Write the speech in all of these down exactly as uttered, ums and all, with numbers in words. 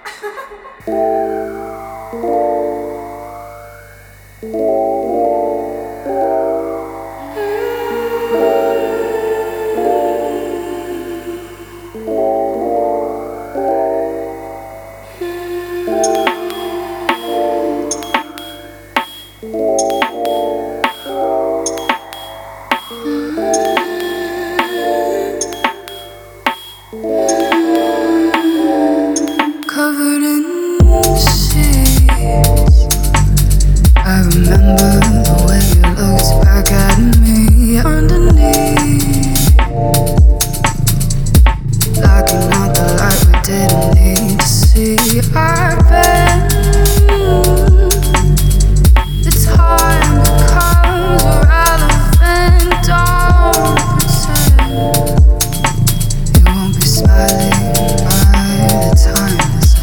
Covered in seas, I remember the way you looked back at me underneath, blocking out the light we didn't need to see. I bet the time becomes irrelevant. Don't pretend you won't be smiling by the time.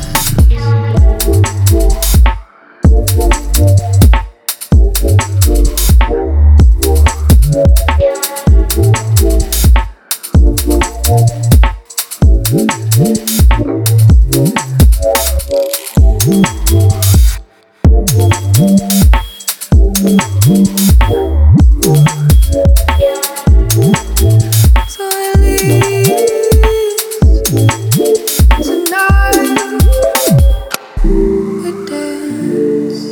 So at least tonight we dance.